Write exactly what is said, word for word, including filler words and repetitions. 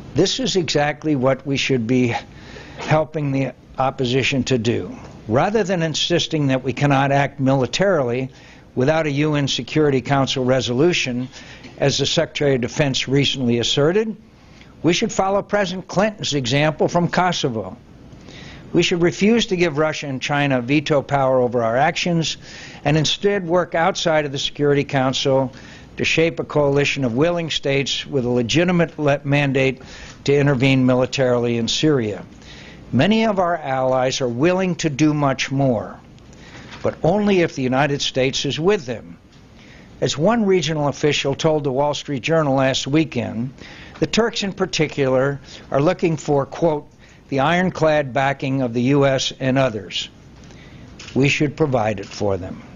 This is exactly what we should be helping the opposition to do. Rather than insisting that we cannot act militarily without a U N Security Council resolution, as the Secretary of Defense recently asserted, we should follow President Clinton's example from Kosovo. We should refuse to give Russia and China veto power over our actions and instead work outside of the Security Council to shape a coalition of willing states with a legitimate mandate to intervene militarily in Syria. Many of our allies are willing to do much more, but only if the United States is with them. As one regional official told the Wall Street Journal last weekend, the Turks in particular are looking for, quote, the ironclad backing of the U S and others. We should provide it for them.